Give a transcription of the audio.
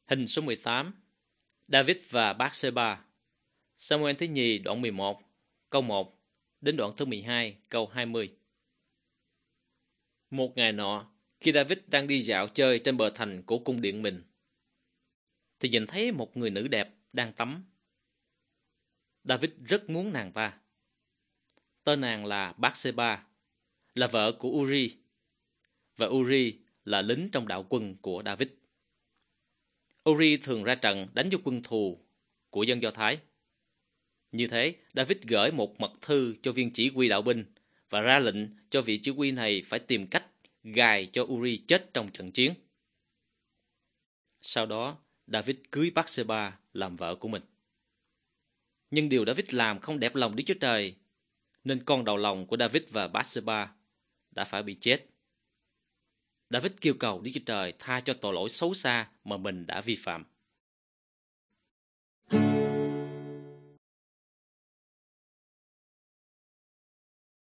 Hình số 18. David và Bathsheba. Samuel thứ nhì đoạn 11, câu 1 đến đoạn thứ 12, câu 20. Một ngày nọ, khi David đang đi dạo chơi trên bờ thành của cung điện mình, thì nhìn thấy một người nữ đẹp đang tắm. David rất muốn nàng ta. Tên nàng là Bathsheba, là vợ của Uri, và Uri là lính trong đạo quân của David. Uri thường ra trận đánh với quân thù của dân Do Thái. Như thế, David gửi một mật thư cho viên chỉ huy đạo binh và ra lệnh cho vị chỉ huy này phải tìm cách gài cho Uri chết trong trận chiến. Sau đó, David cưới Bathsheba làm vợ của mình. Nhưng điều David làm không đẹp lòng Đức Chúa Trời, nên con đầu lòng của David và Bathsheba đã phải bị chết. David kêu cầu Đức Chúa Trời tha cho tội lỗi xấu xa mà mình đã vi phạm.